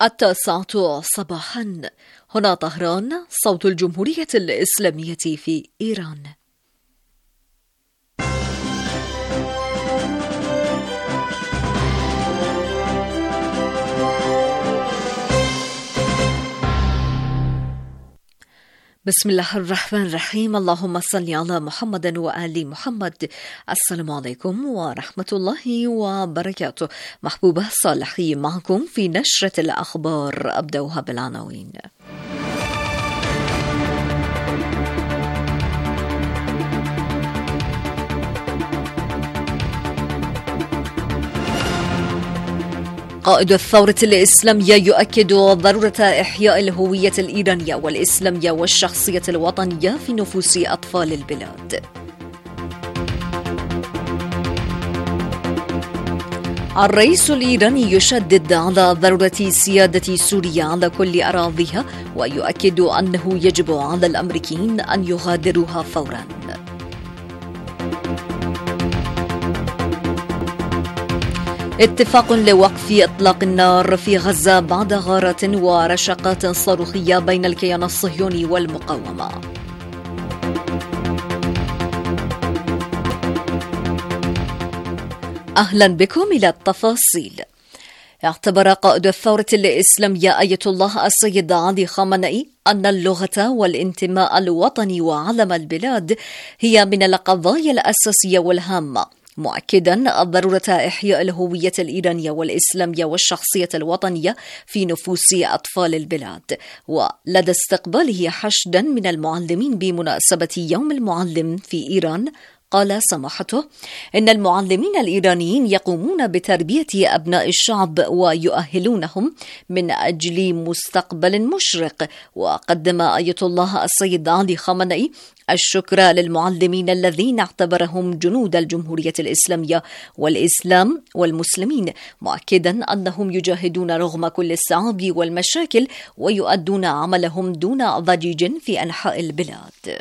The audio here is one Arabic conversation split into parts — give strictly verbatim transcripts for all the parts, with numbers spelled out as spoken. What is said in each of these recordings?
التاسعة صباحا. هنا طهران، صوت الجمهورية الإسلامية في إيران. بسم الله الرحمن الرحيم. اللهم صل على محمد وآل محمد. السلام عليكم ورحمة الله وبركاته. محبوبة صالحي معكم في نشرة الأخبار. أبدأها بالعناوين. قائد الثورة الإسلامية يؤكد ضرورة إحياء الهوية الإيرانية والإسلامية والشخصية الوطنية في نفوس أطفال البلاد. الرئيس الإيراني يشدد على ضرورة سيادة سوريا على كل أراضيها، ويؤكد أنه يجب على الأمريكيين أن يغادروها فوراً. اتفاق لوقف إطلاق النار في غزة بعد غارات ورشقات صاروخية بين الكيان الصهيوني والمقاومة. أهلا بكم إلى التفاصيل. اعتبر قائد الثورة الإسلامية آية الله السيد علي خامنئي أن اللغة والانتماء الوطني وعلم البلاد هي من القضايا الأساسية والهامة، مؤكدا ضرورة إحياء الهوية الإيرانية والإسلامية والشخصية الوطنية في نفوس أطفال البلاد. ولدى استقباله حشدا من المعلمين بمناسبة يوم المعلم في إيران، قال سماحته إن المعلمين الإيرانيين يقومون بتربية أبناء الشعب ويؤهلونهم من أجل مستقبل مشرق. وقدم آية الله السيد علي خامنئي الشكر للمعلمين الذين اعتبرهم جنود الجمهورية الإسلامية والإسلام والمسلمين، مؤكدا أنهم يجاهدون رغم كل الصعاب والمشاكل ويؤدون عملهم دون ضجيج في أنحاء البلاد.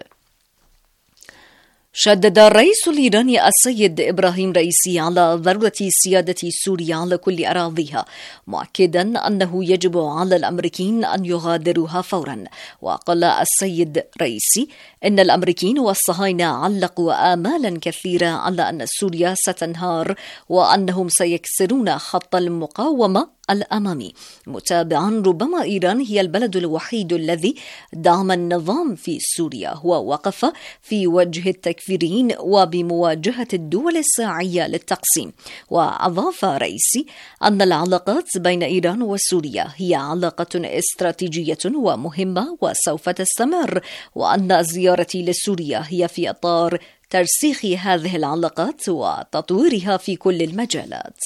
شدد الرئيس الإيراني السيد إبراهيم رئيسي على ضرورة سيادة سوريا على كل أراضيها، مؤكدا أنه يجب على الأمريكيين أن يغادروها فورا. وقال السيد رئيسي إن الأمريكيين والصهاينة علقوا آمالا كثيرة على أن سوريا ستنهار وأنهم سيكسرون خط المقاومة الأمامي، متابعا ربما إيران هي البلد الوحيد الذي دعم النظام في سوريا ووقف في وجه التكفيريين وبمواجهة الدول الساعية للتقسيم. وأضاف رئيسي أن العلاقات بين إيران وسوريا هي علاقة استراتيجية ومهمة وسوف تستمر، وأن زيارتي لسوريا هي في إطار ترسيخ هذه العلاقات وتطويرها في كل المجالات.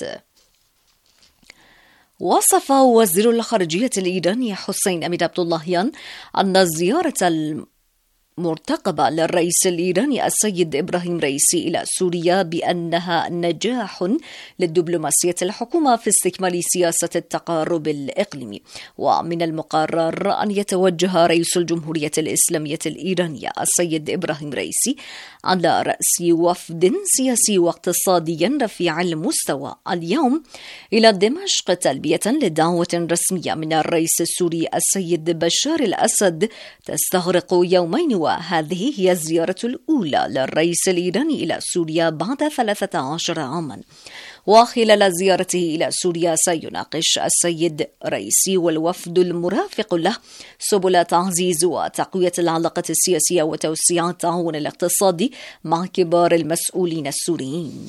وصف وزير الخارجية الإيراني حسين أمير عبد اللهيان أن الزيارة المرتقبة للرئيس الإيراني السيد إبراهيم رئيسي إلى سوريا بأنها نجاح للدبلوماسية الحكومة في استكمال سياسة التقارب الإقليمي. ومن المقرر أن يتوجه رئيس الجمهورية الإسلامية الإيرانية السيد إبراهيم رئيسي على رأس وفد سياسي واقتصادي رفيع المستوى اليوم إلى دمشق تلبية لدعوة رسمية من الرئيس السوري السيد بشار الأسد تستغرق يومين، وهذه هي الزيارة الأولى للرئيس الإيراني إلى سوريا بعد ثلاثة عشر عاما. وخلال زيارته إلى سوريا سيناقش السيد رئيسي والوفد المرافق له سبل تعزيز وتقوية العلاقة السياسية وتوسيع التعاون الاقتصادي مع كبار المسؤولين السوريين.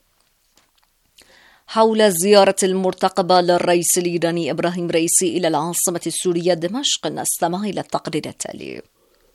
حول الزيارة المرتقبة للرئيس الإيراني إبراهيم رئيسي إلى العاصمة السورية دمشق، نستمع إلى التقرير التالي.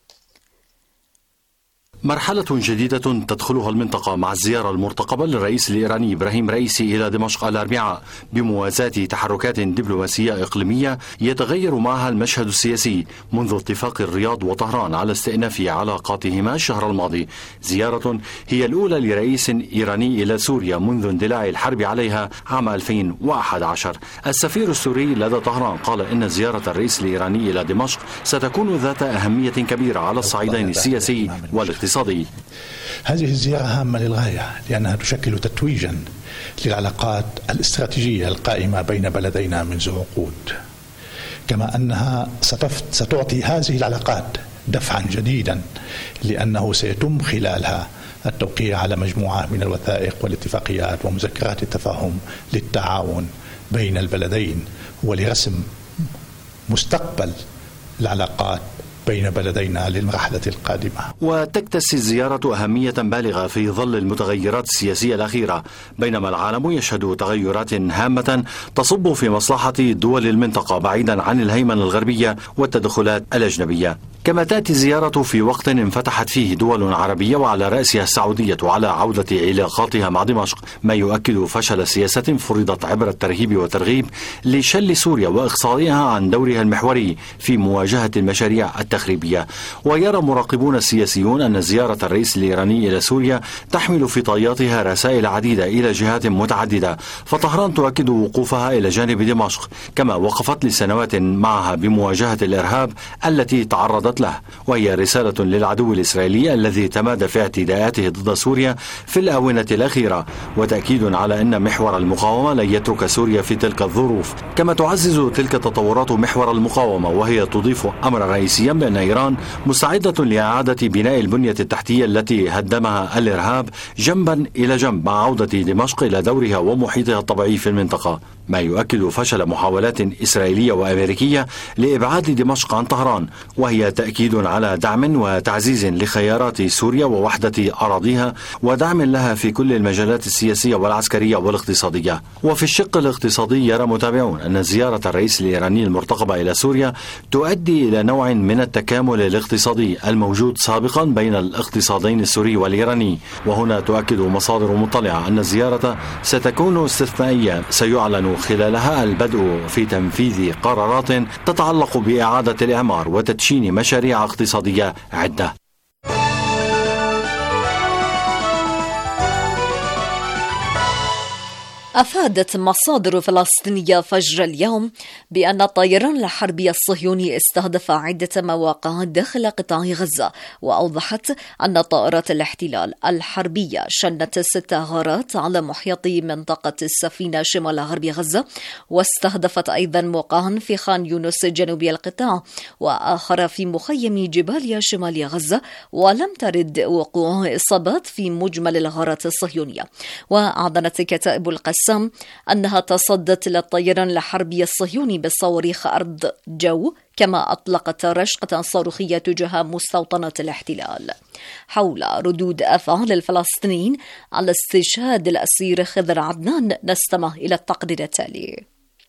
مرحلة جديدة تدخلها المنطقة مع الزيارة المرتقبة للرئيس الإيراني إبراهيم رئيسي إلى دمشق الأربعاء، بموازاة تحركات دبلوماسية إقليمية يتغير معها المشهد السياسي منذ اتفاق الرياض وطهران على استئناف علاقاتهما الشهر الماضي. زيارة هي الأولى لرئيس إيراني إلى سوريا منذ اندلاع الحرب عليها عام ألفين وأحد عشر. السفير السوري لدى طهران قال إن زيارة الرئيس الإيراني إلى دمشق ستكون ذات أهمية كبيرة على الصعيدين السياسي والاقتصادي. هذه الزيارة هامة للغاية لأنها تشكل تتويجا للعلاقات الاستراتيجية القائمة بين بلدينا منذ عقود. كما أنها ستعطي هذه العلاقات دفعا جديدا، لأنه سيتم خلالها التوقيع على مجموعة من الوثائق والاتفاقيات ومذكرات التفاهم للتعاون بين البلدين ولرسم مستقبل العلاقات بين بلدينا للمرحلة القادمة. وتكتسي الزيارة أهمية بالغة في ظل المتغيرات السياسية الأخيرة، بينما العالم يشهد تغيرات هامة تصب في مصلحة دول المنطقة بعيدا عن الهيمنة الغربية والتدخلات الأجنبية. كما تأتي الزيارة في وقت انفتحت فيه دول عربية وعلى رأسها السعودية على عودة علاقاتها مع دمشق، ما يؤكد فشل سياسة فرضت عبر الترهيب والترغيب لشل سوريا وإقصائها عن دورها المحوري في مواجهة المشاريع التخريبية. ويرى مراقبون السياسيون أن زيارة الرئيس الإيراني إلى سوريا تحمل في طياتها رسائل عديدة إلى جهات متعددة، فطهران تؤكد وقوفها إلى جانب دمشق، كما وقفت لسنوات معها بمواجهة الإرهاب التي تعرضت له، وهي رسالة للعدو الإسرائيلي الذي تمادى في اعتداءاته ضد سوريا في الآونة الأخيرة، وتأكيد على أن محور المقاومة لن يترك سوريا في تلك الظروف. كما تعزز تلك التطورات محور المقاومة، وهي تضيف أمرا رئيسيا بأن إيران مستعدة لإعادة بناء البنية التحتية التي هدمها الإرهاب جنبا إلى جنب مع عودة دمشق إلى دورها ومحيطها الطبيعي في المنطقة، ما يؤكد فشل محاولات إسرائيلية وأمريكية لإبعاد دمشق عن طهران، وهي تأكيد على دعم وتعزيز لخيارات سوريا ووحدة أراضيها ودعم لها في كل المجالات السياسية والعسكرية والاقتصادية. وفي الشق الاقتصادي يرى متابعون أن زيارة الرئيس الإيراني المرتقبة إلى سوريا تؤدي إلى نوع من التكامل الاقتصادي الموجود سابقا بين الاقتصادين السوري والإيراني. وهنا تؤكد مصادر مطلعة أن الزيارة ستكون استثنائية سيعلن خلالها البدء في تنفيذ قرارات تتعلق بإعادة الإعمار وتدشين مشاريع اقتصادية عدة. أفادت مصادر فلسطينية فجر اليوم بأن الطيران الحربي الصهيوني استهدف عدة مواقع داخل قطاع غزة، وأوضحت أن طائرات الاحتلال الحربية شنت ست غارات على محيط منطقة السفينة شمال غرب غزة، واستهدفت أيضا موقعا في خان يونس جنوبي القطاع وآخر في مخيم جباليا شمال غزة، ولم ترد وقوع إصابات في مجمل الغارات الصهيونية. وأعلنت كتائب القسام أنها تصدت للطيران الحربي الصهيوني بالصواريخ أرض جو، كما أطلقت رشقة صاروخية تجاه مستوطنات الاحتلال. حول ردود أفعال الفلسطينيين على استشهاد الأسير خضر عدنان نستمع إلى التقرير التالي.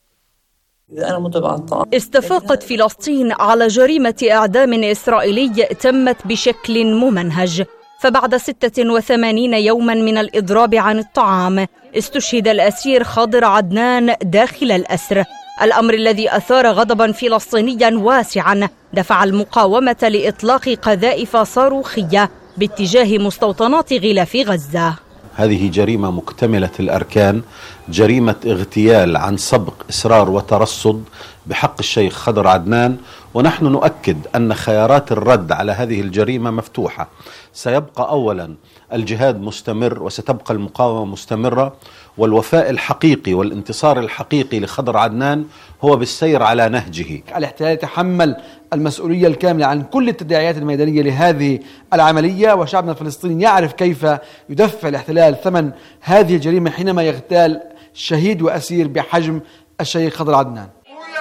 استفاقت فلسطين على جريمة إعدام إسرائيلي تمت بشكل ممنهج، فبعد ستة وثمانين يوما من الإضراب عن الطعام استشهد الأسير خضر عدنان داخل الأسر، الأمر الذي أثار غضبا فلسطينيا واسعا دفع المقاومة لإطلاق قذائف صاروخية باتجاه مستوطنات غلاف غزة. هذه جريمة مكتملة الأركان، جريمة اغتيال عن سبق إصرار وترصد بحق الشيخ خضر عدنان، ونحن نؤكد أن خيارات الرد على هذه الجريمة مفتوحة. سيبقى أولا الجهاد مستمر وستبقى المقاومة مستمرة، والوفاء الحقيقي والانتصار الحقيقي لخضر عدنان هو بالسير على نهجه. الاحتلال يتحمل المسؤولية الكاملة عن كل التداعيات الميدانية لهذه العملية، وشعبنا الفلسطيني يعرف كيف يدفع الاحتلال ثمن هذه الجريمة حينما يغتال شهيد وأسير بحجم الشيخ خضر عدنان.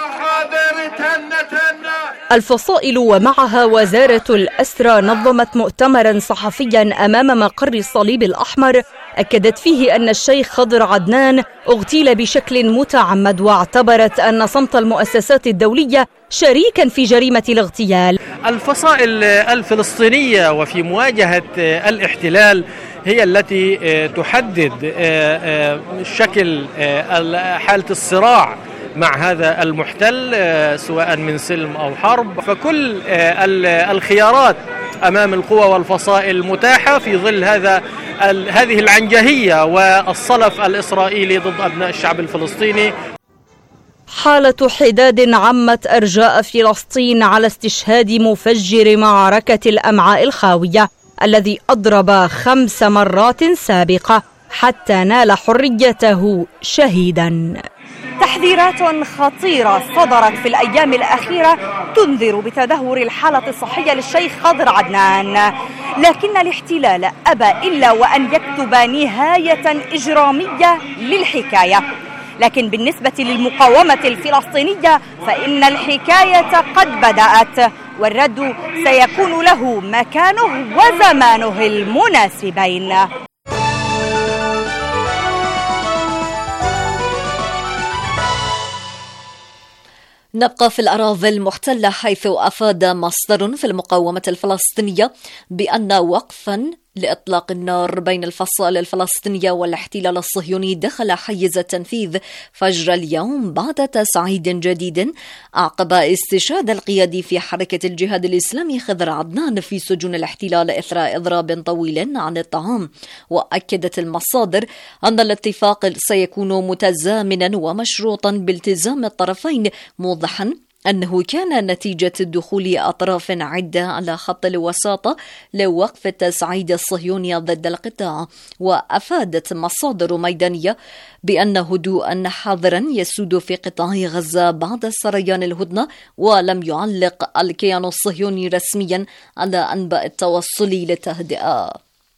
الفصائل ومعها وزارة الأسرى نظمت مؤتمرا صحفيا أمام مقر الصليب الأحمر أكدت فيه أن الشيخ خضر عدنان اغتيل بشكل متعمد، واعتبرت أن صمت المؤسسات الدولية شريكا في جريمة الاغتيال. الفصائل الفلسطينية وفي مواجهة الاحتلال هي التي تحدد شكل حالة الصراع مع هذا المحتل سواء من سلم أو حرب، فكل الخيارات أمام القوى والفصائل متاحة في ظل هذا هذه العنجهية والصلف الإسرائيلي ضد أبناء الشعب الفلسطيني. حالة حداد عمت أرجاء فلسطين على استشهاد مفجر معركة الأمعاء الخاوية الذي أضرب خمس مرات سابقة حتى نال حريته شهيدا. تحذيرات خطيرة صدرت في الأيام الأخيرة تنذر بتدهور الحالة الصحية للشيخ خضر عدنان، لكن الاحتلال أبى إلا وأن يكتب نهاية إجرامية للحكاية. لكن بالنسبة للمقاومة الفلسطينية فإن الحكاية قد بدأت، والرد سيكون له مكانه وزمانه المناسبين. نبقى في الأراضي المحتلة، حيث أفاد مصدر في المقاومة الفلسطينية بأن وقفا لإطلاق النار بين الفصائل الفلسطينية والاحتلال الصهيوني دخل حيز التنفيذ فجر اليوم بعد تصعيد جديد عقب استشهاد القيادي في حركة الجهاد الإسلامي خضر عدنان في سجون الاحتلال إثر إضراب طويل عن الطعام. وأكدت المصادر أن الاتفاق سيكون متزامنا ومشروطا بالتزام الطرفين، موضحا أنه كان نتيجة دخول أطراف عدة على خط الوساطة لوقف التصعيد الصهيوني ضد القطاع. وأفادت مصادر ميدانية بأن هدوءا حاضرا يسود في قطاع غزة بعد سريان الهدنة، ولم يعلق الكيان الصهيوني رسميا على أنباء التوصل لتهدئة.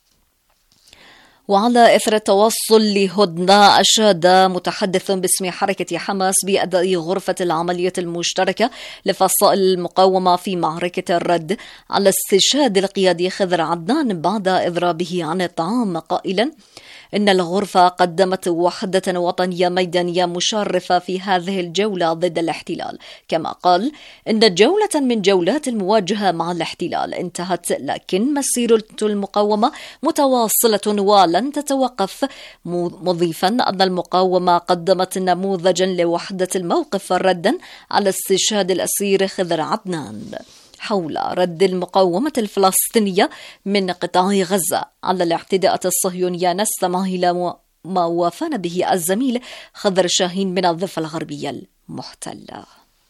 وعلى إثر التوصل لهدنة، أشاد متحدث باسم حركة حماس بأداء غرفة العملية المشتركة لفصائل المقاومة في معركة الرد على استشهاد القيادي خضر عدنان بعد إضرابه عن الطعام، قائلا إن الغرفة قدمت وحدة وطنية ميدانية مشرفة في هذه الجولة ضد الاحتلال. كما قال إن جولة من جولات المواجهة مع الاحتلال انتهت، لكن مسيرة المقاومة متواصلة ولن تتوقف، مضيفا أن المقاومة قدمت نموذجا لوحدة الموقف ردا على استشهاد الأسير خضر عدنان. حول رد المقاومة الفلسطينية من قطاع غزة على الاعتداءات الصهيونية نستمع إلى ما وافانا به الزميل خضر شاهين من الضفة الغربية المحتلة.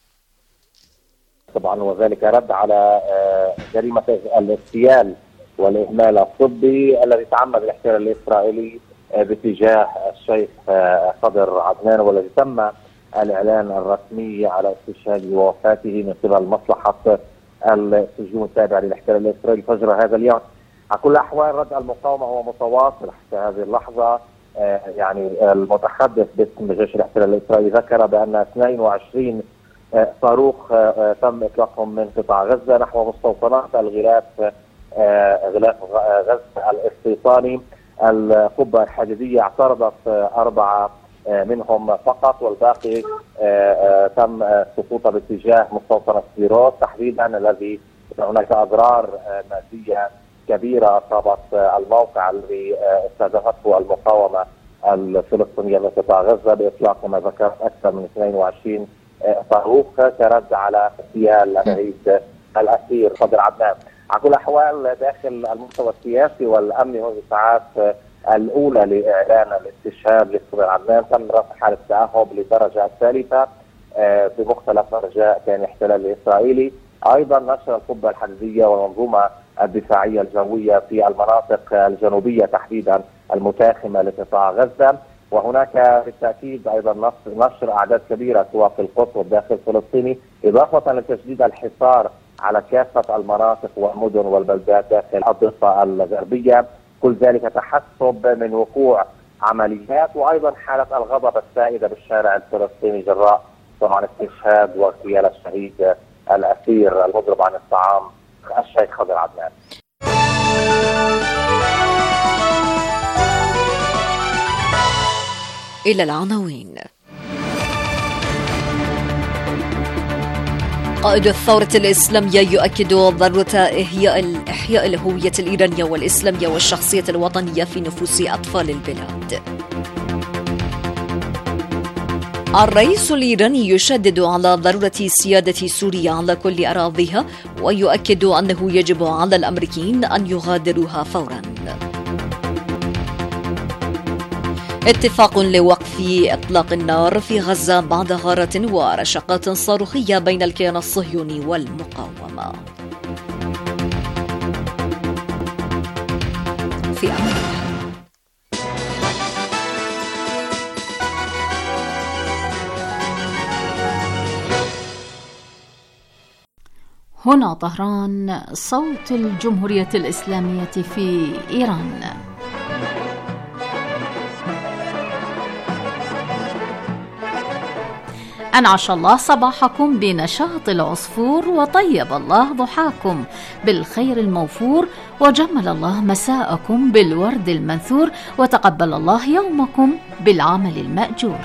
طبعا وذلك رد على جريمة الاغتيال والإهمال الطبي الذي تعمد الاحتلال الإسرائيلي باتجاه الشيخ خضر عدنان، والذي تم الإعلان الرسمي على استشهاده ووفاته من قبل مصلحة السجون التابعة للاحتلال الإسرائيلي فجر هذا اليوم. على كل الأحوال رد المقاومة هو متواصل حتى هذه اللحظة. آه يعني المتحدث باسم جيش الاحتلال الإسرائيلي ذكر بأن اثنين وعشرين آه صاروخ آه تم إطلاقهم من قطاع غزة نحو مستوطنات الغلاف آه غلاف غزة الاستيطاني. القبة الحديدية اعترضت آه أربعة منهم فقط، والباقي تم سقوطه باتجاه مستوطنة سديروت تحديدا، الذي هناك اضرار ماديه كبيره اصابت الموقع الذي استهدفته المقاومه الفلسطينيه من قطاع غزه باطلاق كما ذكرت اكثر من اثنين وعشرين صاروخ كرد على اغتيال الشهيد الاسير خضر عدنان. على كل الاحوال داخل المستوى السياسي والامني منذ الساعات الأولى لإعلان الاستشهاد لخضر عدنان تم رفع حالة التأهب للدرجة الثالثة في مختلف مرجاء كان الاحتلال الإسرائيلي. أيضا نشر القبة الحديدية والمنظومة الدفاعية الجوية في المناطق الجنوبية تحديدا المتاخمة لقطاع غزة، وهناك بالتأكيد أيضا نشر أعداد كبيرة سواء في القدس والداخل الفلسطيني، إضافة لتشديد الحصار على كافة المناطق والمدن والبلدات داخل الضفة الغربية. كل ذلك تحسب من وقوع عمليات، وايضا حاله الغضب السائده بالشارع الفلسطيني جراء طبعا استشهاد واغتيال الشهيد الاسير المضرب عن الطعام الشيخ خضر عدنان. الى العناوين. قائد الثورة الإسلامية يؤكد ضرورة إحياء إحياء الهوية الإيرانية والإسلامية والشخصية الوطنية في نفوس أطفال البلاد. الرئيس الإيراني يشدد على ضرورة سيادة سوريا على كل أراضيها، ويؤكد أنه يجب على الأمريكيين أن يغادروها فوراً. اتفاق لوقف إطلاق النار في غزة بعد غارات ورشقات صاروخية بين الكيان الصهيوني والمقاومة. في أمان. هنا طهران، صوت الجمهورية الإسلامية في إيران. أنعش الله صباحكم بنشاط العصفور، وطيب الله ضحاكم بالخير الموفور، وجمل الله مساءكم بالورد المنثور، وتقبل الله يومكم بالعمل المأجور.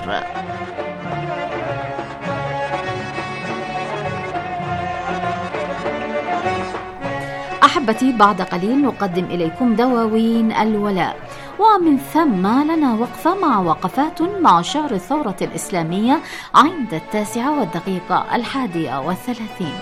أحبتي، بعد قليل نقدم إليكم دواوين الولاء، ومن ثم لنا وقفة مع وقفات مع شعر الثورة الإسلامية عند التاسعة والدقيقة الحادية والثلاثين.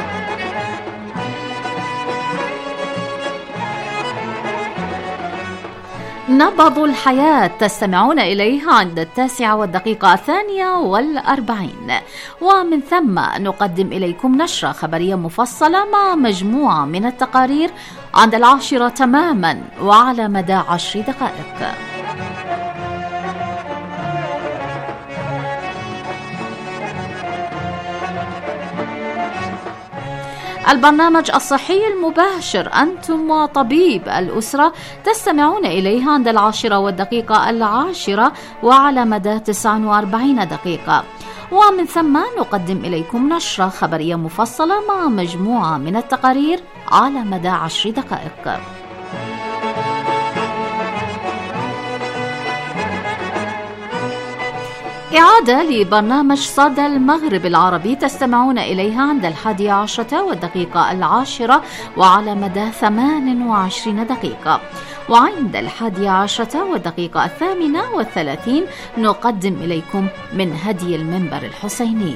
نبض الحياة تستمعون إليه عند التاسعة والدقيقة الثانية والأربعين، ومن ثم نقدم إليكم نشرة خبرية مفصلة مع مجموعة من التقارير عند العاشرة تماما وعلى مدى عشر دقائق. البرنامج الصحي المباشر أنتم وطبيب الأسرة تستمعون إليه عند العاشرة والدقيقة العاشرة وعلى مدى تسع وأربعين دقيقة، ومن ثم نقدم إليكم نشرة خبرية مفصلة مع مجموعة من التقارير على مدى عشر دقائق. إعادة لبرنامج صدى المغرب العربي تستمعون إليها عند الحادية عشرة والدقيقة العاشرة وعلى مدى ثمان وعشرين دقيقة، وعند الحادية عشرة والدقيقة الثامنة والثلاثين نقدم إليكم من هدي المنبر الحسيني.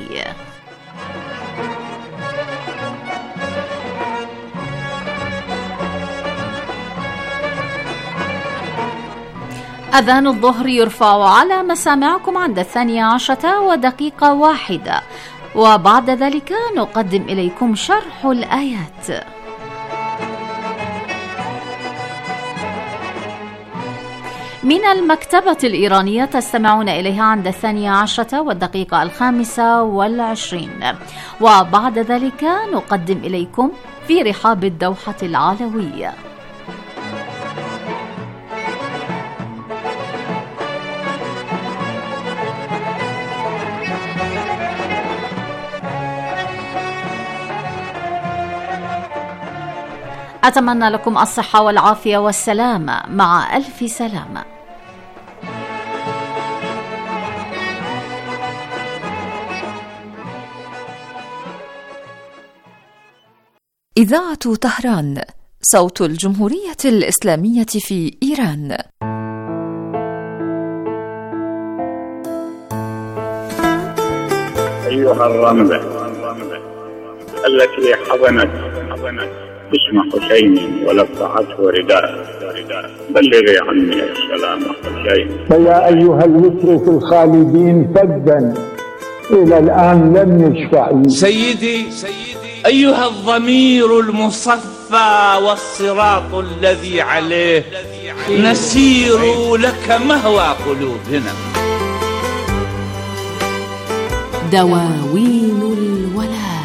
أذان الظهر يرفع على مسامعكم عند الثانية عشرة ودقيقة واحدة، وبعد ذلك نقدم إليكم شرح الآيات. من المكتبة الإيرانية تستمعون إليها عند الثانية عشرة والدقيقة الخامسة والعشرين، وبعد ذلك نقدم إليكم في رحاب الدوحة العلوية. أتمنى لكم الصحة والعافية والسلامة مع ألف سلامة. إذاعة طهران، صوت الجمهورية الإسلامية في إيران. أيها الرملة التي حضنت اسم حسين ولفعته رداء، بلغي عني السلام حسين. فيا أيها اليسر في الخالدين فدا إلى الآن لم يشفع. سيدي أيها الضمير المصفى والصراط الذي عليه نسير لك مهوى قلوبنا. دواوين الولاء.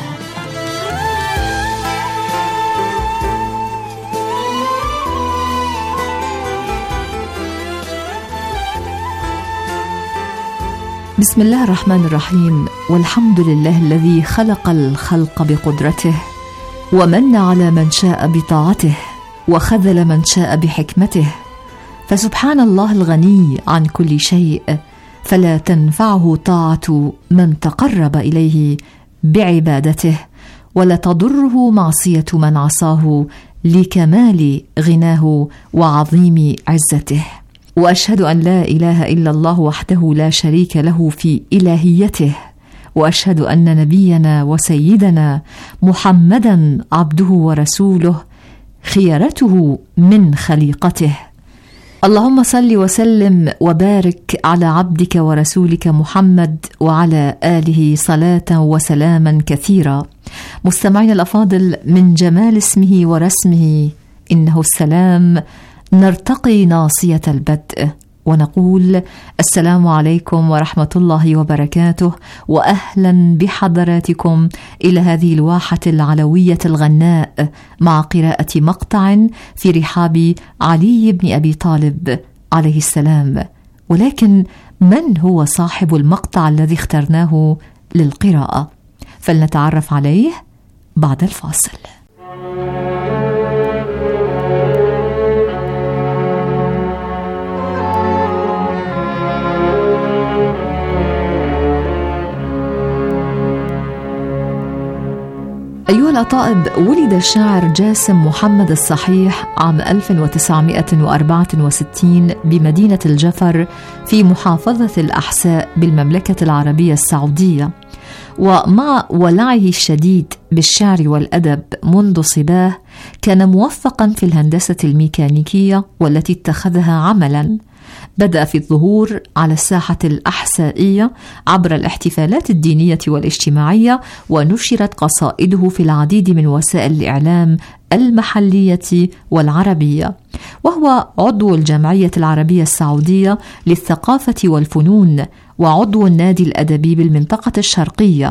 بسم الله الرحمن الرحيم، والحمد لله الذي خلق الخلق بقدرته، ومن على من شاء بطاعته، وخذل من شاء بحكمته، فسبحان الله الغني عن كل شيء، فلا تنفعه طاعة من تقرب إليه بعبادته، ولا تضره معصية من عصاه لكمال غناه وعظيم عزته. وأشهد أن لا إله إلا الله وحده لا شريك له في إلهيته، وأشهد أن نبينا وسيدنا محمدا عبده ورسوله خيرته من خليقته. اللهم صل وسلم وبارك على عبدك ورسولك محمد وعلى آله صلاة وسلاما كثيرا. مستمعين الأفاضل، من جمال اسمه ورسمه إنه السلام نرتقي ناصية البدء، ونقول السلام عليكم ورحمة الله وبركاته، وأهلا بحضراتكم إلى هذه الواحة العلوية الغناء مع قراءة مقطع في رحاب علي بن أبي طالب عليه السلام. ولكن من هو صاحب المقطع الذي اخترناه للقراءة؟ فلنتعرف عليه بعد الفاصل. أيها الأطائب، ولد الشاعر جاسم محمد الصحيح عام ألف وتسعمائة وأربعة وستين بمدينة الجفر في محافظة الأحساء بالمملكة العربية السعودية، ومع ولعه الشديد بالشعر والأدب منذ صباه كان موفقا في الهندسة الميكانيكية والتي اتخذها عملا. بدأ في الظهور على الساحة الأحسائية عبر الاحتفالات الدينية والاجتماعية، ونشرت قصائده في العديد من وسائل الإعلام المحلية والعربية، وهو عضو الجمعية العربية السعودية للثقافة والفنون وعضو النادي الأدبي بالمنطقة الشرقية.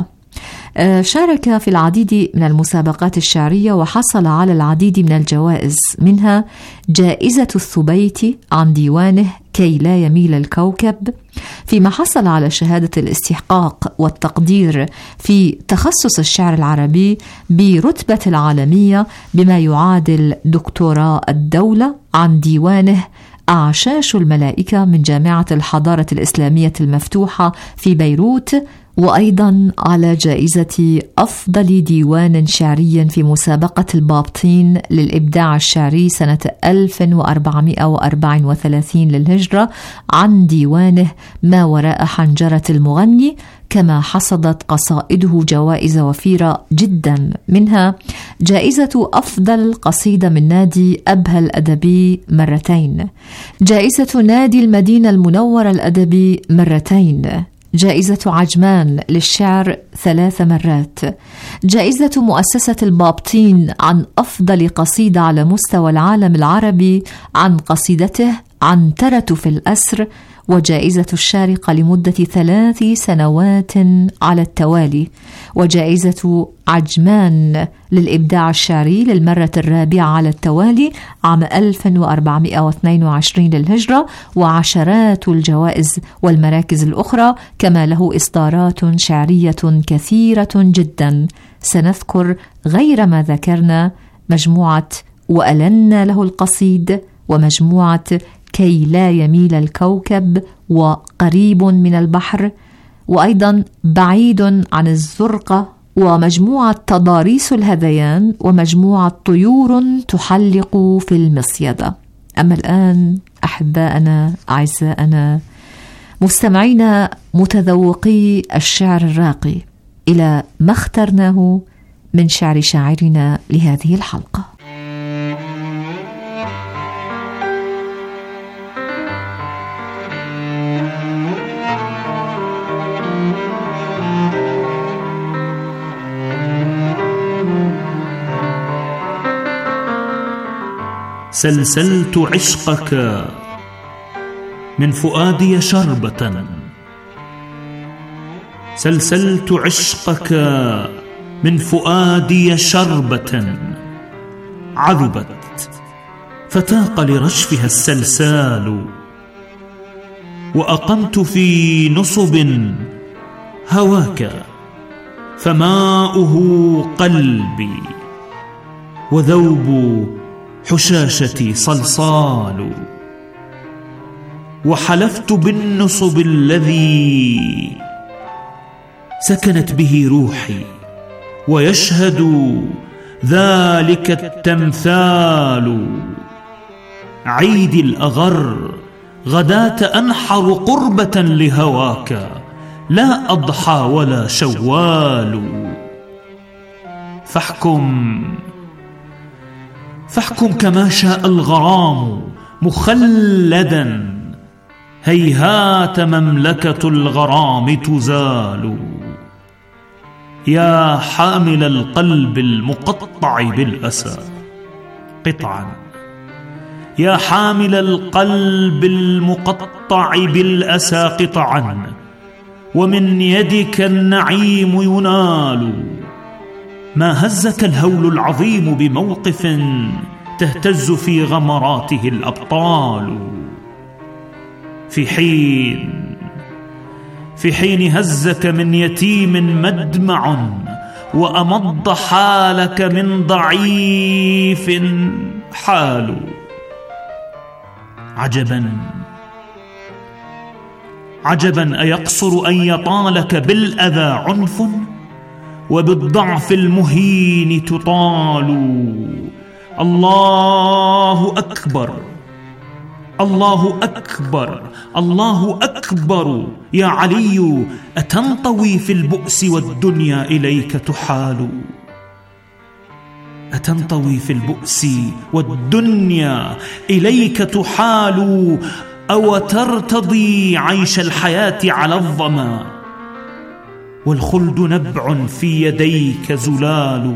شارك في العديد من المسابقات الشعرية وحصل على العديد من الجوائز، منها جائزة الثبيت عن ديوانه كي لا يميل الكوكب، فيما حصل على شهادة الاستحقاق والتقدير في تخصص الشعر العربي برتبة العالمية بما يعادل دكتوراه الدولة عن ديوانه أعشاش الملائكة من جامعة الحضارة الإسلامية المفتوحة في بيروت، وأيضا على جائزة أفضل ديوان شعري في مسابقة البابطين للإبداع الشعري سنة ألف وأربعمائة وأربعة وثلاثين للهجرة عن ديوانه ما وراء حنجرة المغني. كما حصدت قصائده جوائز وفيرة جدا، منها جائزة أفضل قصيدة من نادي أبها الأدبي مرتين، جائزة نادي المدينة المنورة الأدبي مرتين، جائزة عجمان للشعر ثلاث مرات، جائزة مؤسسة البابطين عن أفضل قصيدة على مستوى العالم العربي عن قصيدته عنترة في الأسر، وجائزة الشارقة لمدة ثلاث سنوات على التوالي، وجائزة عجمان للإبداع الشعري للمرة الرابعة على التوالي عام ألف وأربعمائة واثنين وعشرين للهجرة، وعشرات الجوائز والمراكز الأخرى، كما له إصدارات شعرية كثيرة جدا. سنذكر غير ما ذكرنا مجموعة وألنا له القصيد، ومجموعة كي لا يميل الكوكب، وقريب من البحر، وأيضا بعيد عن الزرقة، ومجموعة تضاريس الهذيان، ومجموعة طيور تحلق في المصيدة. أما الآن أحباءنا أعزاءنا مستمعينا متذوقي الشعر الراقي إلى ما اخترناه من شعر شاعرنا لهذه الحلقة. سلسلت عشقك من فؤادي شربة، سلسلت عشقك من فؤادي شربة، عذبت فتاق لرشفها السلسال، وأقمت في نصب هواك فماؤه قلبي، وذوب حشاشتي صلصال، وحلفت بالنصب الذي سكنت به روحي، ويشهد ذلك التمثال. عيد الأغر غداة أنحر قربة لهواك، لا أضحى ولا شوال. فاحكم فاحكم كما شاء الغرام مخلدا، هيهات مملكة الغرام تزال. يا حامل القلب المقطع بالأسى قطعا، يا حامل القلب المقطع بالأسى قطعا، ومن يدك النعيم ينال. ما هزك الهول العظيم بموقف تهتز في غمراته الأبطال. في حين في حين هزك من يتيم مدمع، وأمض حالك من ضعيف حال. عجبا عجبا أيقصر أن يطالك بالأذى عنف، وبالضعف المهين تطال. الله أكبر، الله أكبر، الله أكبر يا علي. أتنطوي في البؤس والدنيا إليك تحال؟ أتنطوي في البؤس والدنيا إليك تحال؟ أو ترتضي عيش الحياة على الظما، والخلد نبع في يديك زلال.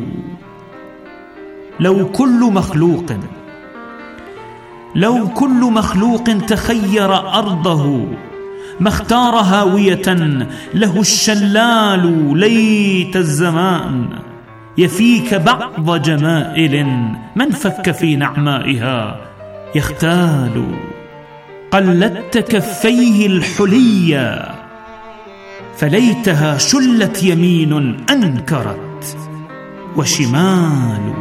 لو كل مخلوق لو كل مخلوق تخير أرضه، ما اختار هاوية له الشلال. ليت الزمان يفيك بعض جمائل، من فك في نعمائها يختال. قلدت كفيه الحليا، فليتها شلت يمين أنكرت وشمال.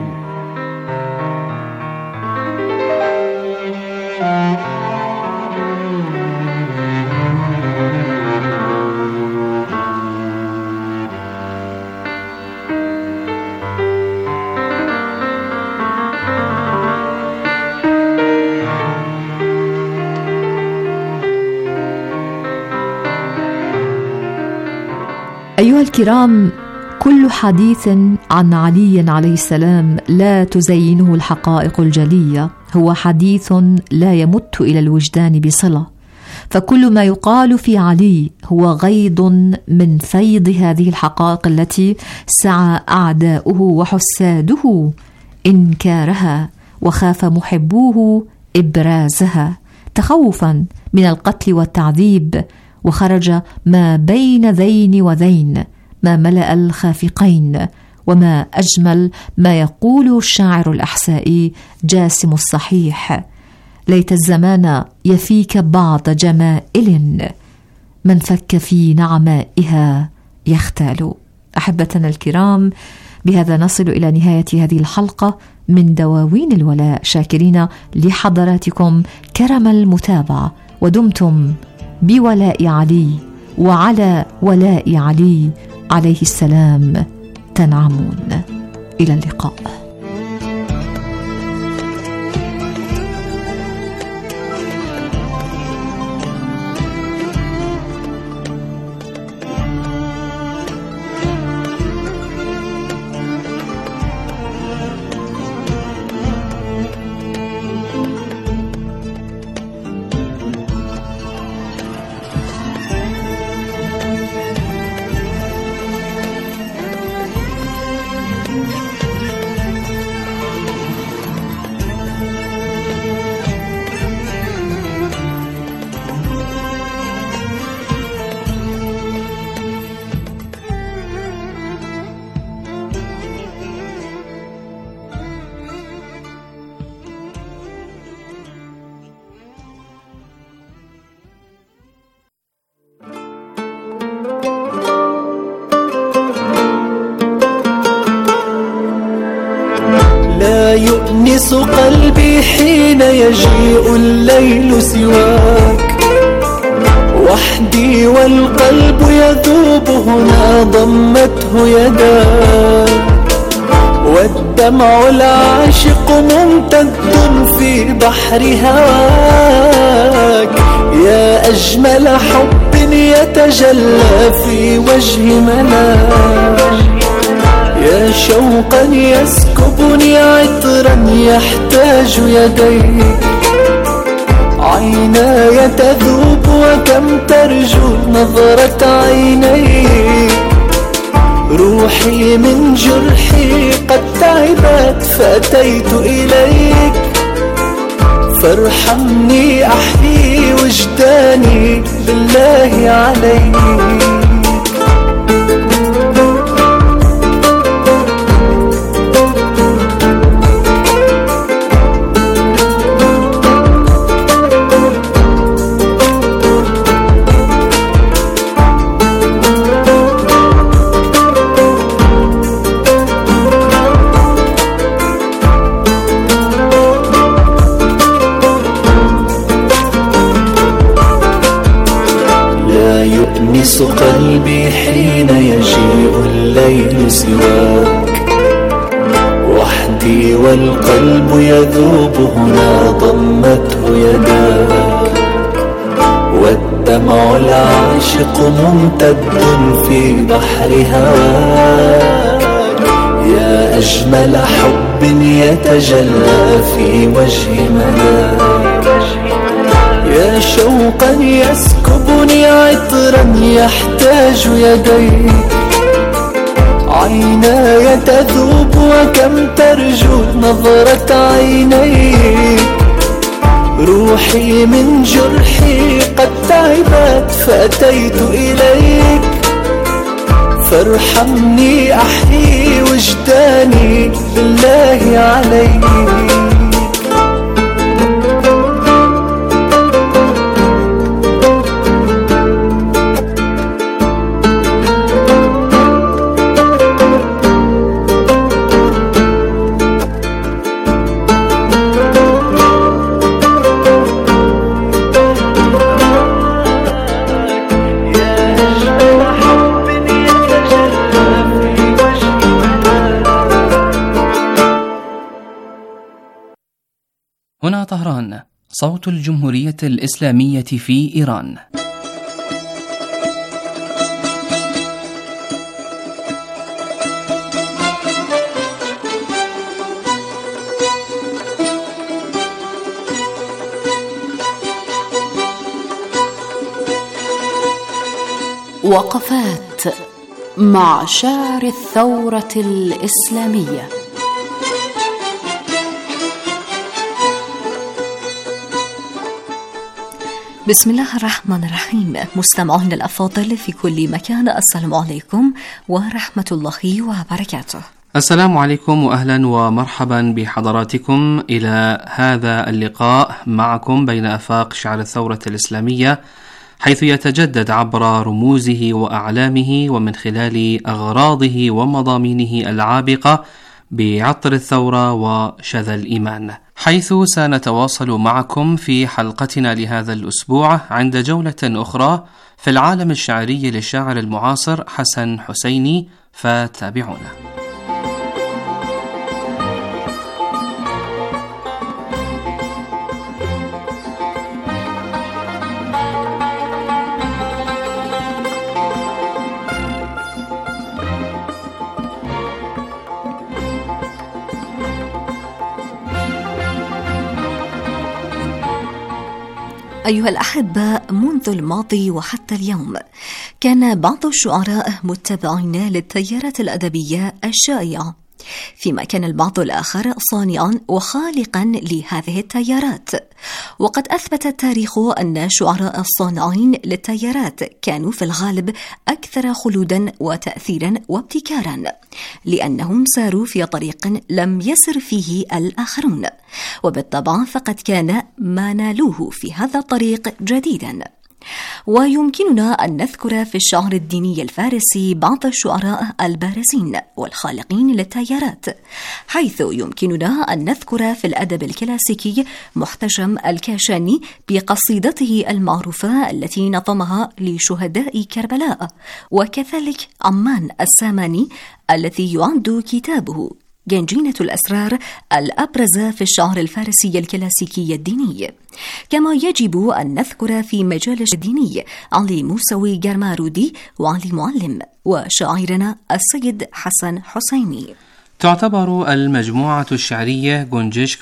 أيها الكرام، كل حديث عن علي عليه السلام لا تزينه الحقائق الجلية هو حديث لا يمت إلى الوجدان بصلة، فكل ما يقال في علي هو غيض من فيض هذه الحقائق التي سعى أعداؤه وحساده إنكارها، وخاف محبوه إبرازها تخوفا من القتل والتعذيب. وخرج ما بين ذين وذين، ما ملأ الخافقين، وما أجمل ما يقول الشاعر الأحسائي جاسم الصحيح: ليت الزمان يفيك بعض جمائل، من فك في نعمائها يختال. أحبتنا الكرام، بهذا نصل إلى نهاية هذه الحلقة من دواوين الولاء، شاكرين لحضراتكم كرم المتابعة، ودمتم بولاء علي وعلى ولاء علي عليه السلام تنعمون. إلى اللقاء. يؤنس قلبي حين يجيء الليل سواك، وحدي والقلب يذوب هنا ضمته يداك، والدمع العاشق ممتد في بحر هواك، يا أجمل حب يتجلى في وجه مناك، يا شوقا يسكبني عطرا يحتاج يديك، عيناي تذوب وكم ترجو نظرة عينيك، روحي من جرحي قد تعبت فأتيت إليك، فارحمني أحيي وجداني بالله عليك. يؤنس قلبي حين يجيء الليل سواك، وحدي والقلب يذوب هنا ضمته يداك، والدمع العاشق ممتد في بحر هواك، يا أجمل حب يتجلى في وجه ملاك، يا شوقا يسكبني عطرا يحتاج يديك، عيناي تذوب وكم ترجو نظرة عينيك، روحي من جرحي قد تعبت فأتيت إليك، فارحمني أحيي وجداني بالله عليك. هنا طهران، صوت الجمهورية الإسلامية في إيران. وقفات مع شاعر الثورة الإسلامية. بسم الله الرحمن الرحيم. مستمعينا الأفاضل في كل مكان، السلام عليكم ورحمة الله وبركاته. السلام عليكم وأهلا ومرحبا بحضراتكم إلى هذا اللقاء معكم بين آفاق شعر الثورة الإسلامية، حيث يتجدد عبر رموزه وأعلامه ومن خلال أغراضه ومضامينه العابقة بعطر الثورة وشذا الإيمان، حيث سنتواصل معكم في حلقتنا لهذا الأسبوع عند جولة أخرى في العالم الشعري للشاعر المعاصر حسن حسيني، فتابعونا. أيها الأحبة، منذ الماضي وحتى اليوم كان بعض الشعراء متبعين للتيارات الأدبية الشائعة، فيما كان البعض الآخر صانعا وخالقا لهذه التيارات. وقد أثبت التاريخ أن شعراء الصانعين للتيارات كانوا في الغالب أكثر خلودا وتأثيرا وابتكارا، لأنهم ساروا في طريق لم يسر فيه الآخرون، وبالطبع فقد كان ما نالوه في هذا الطريق جديدا. ويمكننا أن نذكر في الشعر الديني الفارسي بعض الشعراء البارزين والخالقين للتيارات، حيث يمكننا أن نذكر في الأدب الكلاسيكي محتشم الكاشاني بقصيدته المعروفة التي نظمها لشهداء كربلاء، وكذلك عمان الساماني الذي يعد كتابه جنجينة الأسرار الأبرز في الشعر الفارسي الكلاسيكي الديني. كما يجب أن نذكر في مجال الديني علي موسوي جرمارودي وعلي معلم وشاعرنا السيد حسن حسيني. تعتبر المجموعة الشعرية جونجشك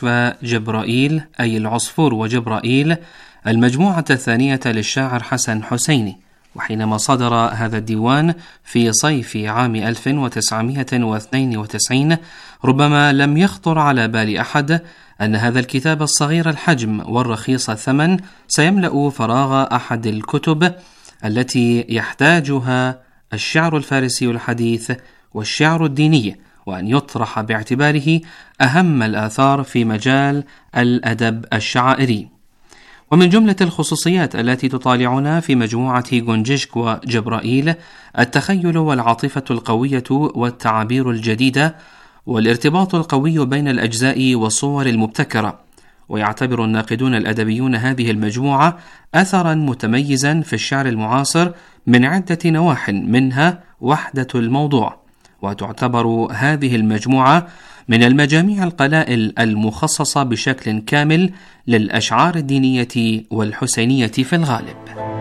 وجبرائيل، أي العصفور وجبرائيل، المجموعة الثانية للشاعر حسن حسيني، وحينما صدر هذا الديوان في صيف عام ألف وتسعمائة واثنين وتسعين ربما لم يخطر على بال أحد أن هذا الكتاب الصغير الحجم والرخيص الثمن سيملأ فراغ أحد الكتب التي يحتاجها الشعر الفارسي الحديث والشعر الديني، وأن يطرح باعتباره أهم الآثار في مجال الأدب الشعائري. ومن جملة الخصوصيات التي تطالعنا في مجموعة جونجيشك وجبرائيل التخيل والعاطفة القوية والتعابير الجديدة والارتباط القوي بين الأجزاء والصور المبتكرة. ويعتبر الناقدون الأدبيون هذه المجموعة أثرا متميزا في الشعر المعاصر من عدة نواح، منها وحدة الموضوع. وتعتبر هذه المجموعة من المجاميع القلائل المخصصة بشكل كامل للأشعار الدينية والحسينية في الغالب.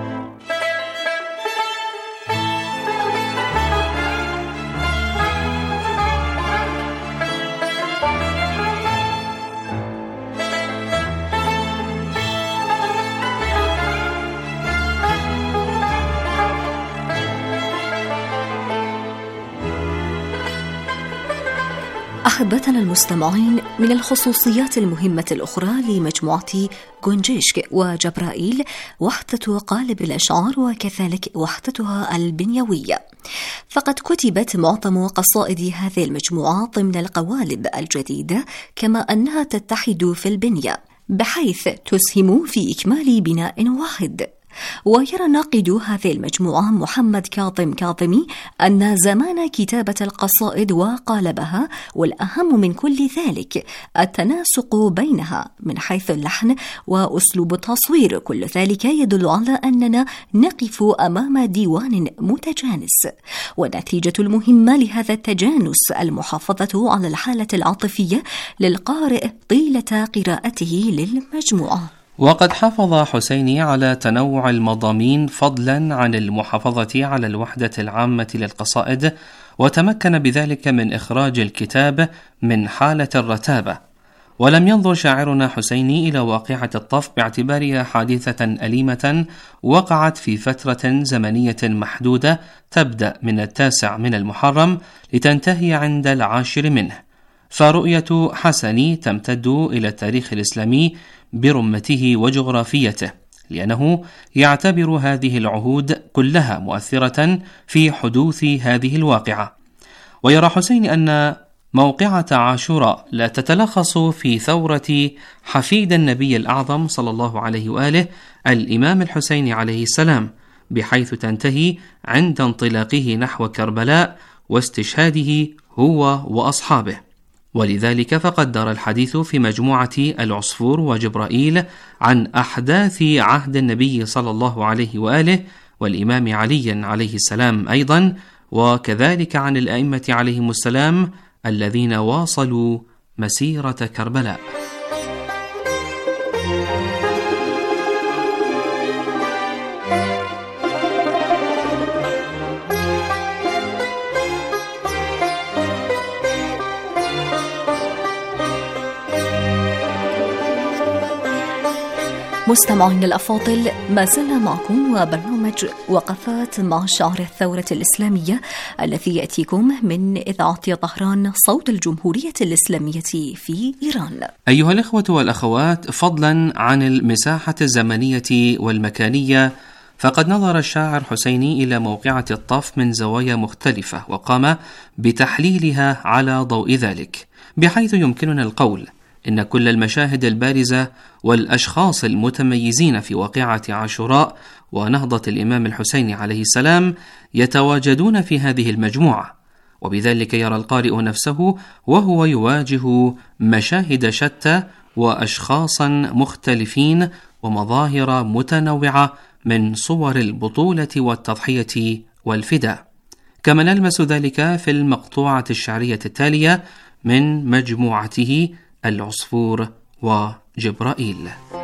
أحبتنا المستمعين، من الخصوصيات المهمة الأخرى لمجموعة جونجيشك وجبرائيل وحدة قالب الأشعار وكذلك وحدتها البنيوية، فقد كتبت معظم قصائد هذه المجموعة ضمن القوالب الجديدة، كما أنها تتحد في البنية بحيث تسهم في إكمال بناء واحد. ويرى ناقد هذه المجموعة محمد كاظم كاظمي أن زمان كتابة القصائد وقالبها، والأهم من كل ذلك التناسق بينها من حيث اللحن وأسلوب التصوير، كل ذلك يدل على أننا نقف أمام ديوان متجانس. والنتيجة المهمة لهذا التجانس المحافظة على الحالة العاطفية للقارئ طيلة قراءته للمجموعة. وقد حافظ حسيني على تنوع المضامين فضلا عن المحافظة على الوحدة العامة للقصائد، وتمكن بذلك من إخراج الكتاب من حالة الرتابة. ولم ينظر شاعرنا حسيني إلى واقعة الطف باعتبارها حادثة أليمة وقعت في فترة زمنية محدودة تبدأ من التاسع من المحرم لتنتهي عند العاشر منه، فرؤية حسني تمتد إلى التاريخ الإسلامي برمته وجغرافيته، لأنه يعتبر هذه العهود كلها مؤثرة في حدوث هذه الواقعة. ويرى حسين أن موقعة عاشوراء لا تتلخص في ثورة حفيد النبي الأعظم صلى الله عليه وآله الإمام الحسين عليه السلام، بحيث تنتهي عند انطلاقه نحو كربلاء واستشهاده هو وأصحابه. ولذلك فقد دار الحديث في مجموعة العصفور وجبرائيل عن أحداث عهد النبي صلى الله عليه وآله والإمام علي عليه السلام أيضا، وكذلك عن الأئمة عليهم السلام الذين واصلوا مسيرة كربلاء. مستمعين الأفاضل، ما زلنا معكم وبرنامج وقفات مع شعر الثورة الإسلامية الذي يأتيكم من إذاعة طهران صوت الجمهورية الإسلامية في إيران. أيها الإخوة والأخوات، فضلا عن المساحة الزمنية والمكانية، فقد نظر الشاعر حسيني إلى موقعة الطف من زوايا مختلفة وقام بتحليلها على ضوء ذلك، بحيث يمكننا القول إن كل المشاهد البارزة والأشخاص المتميزين في واقعة عاشوراء ونهضة الإمام الحسين عليه السلام يتواجدون في هذه المجموعة، وبذلك يرى القارئ نفسه وهو يواجه مشاهد شتى وأشخاصا مختلفين ومظاهر متنوعة من صور البطولة والتضحية والفداء، كما نلمس ذلك في المقطوعة الشعرية التالية من مجموعته العصفور وجبرائيل.